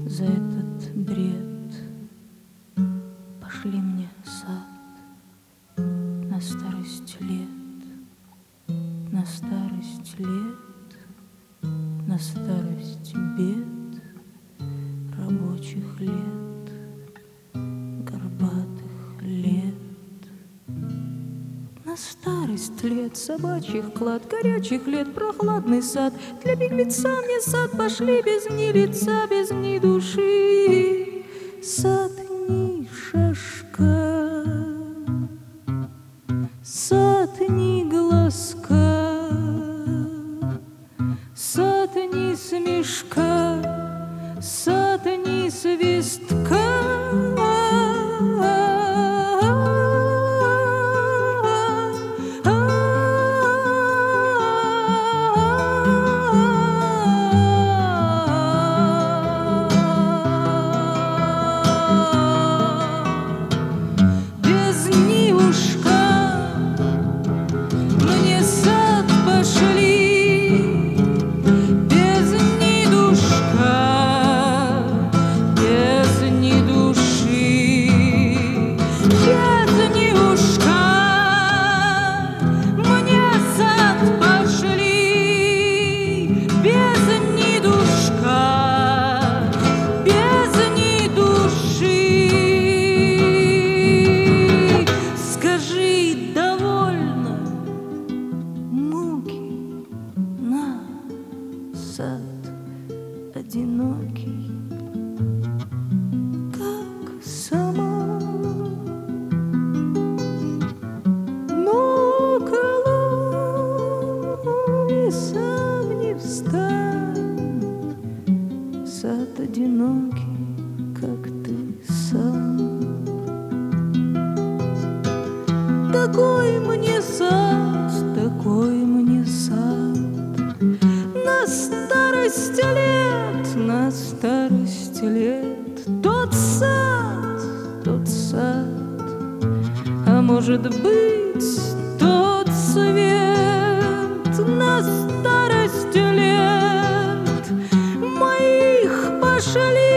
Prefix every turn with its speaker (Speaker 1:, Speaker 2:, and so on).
Speaker 1: за этот бред. Пошли мне сад на старость лет, на старость лет, на старость бед, рабочих лет, горбатых лет. На старость лет, собачьих клад, горячих лет, прохладный сад. Для беглеца мне сад, пошли без ни лица, без ни души. Сад ни шашка, сад ни глазка, сад ни смешка, сад ни свистка. Сад одинокий, как сама, но колонне сам не встань. Сад одинокий, как ты сам. Такой мне сад, такой мне сад. На старости лет, на старости лет, тот сад, а может быть, тот свет. На старости лет моих пошли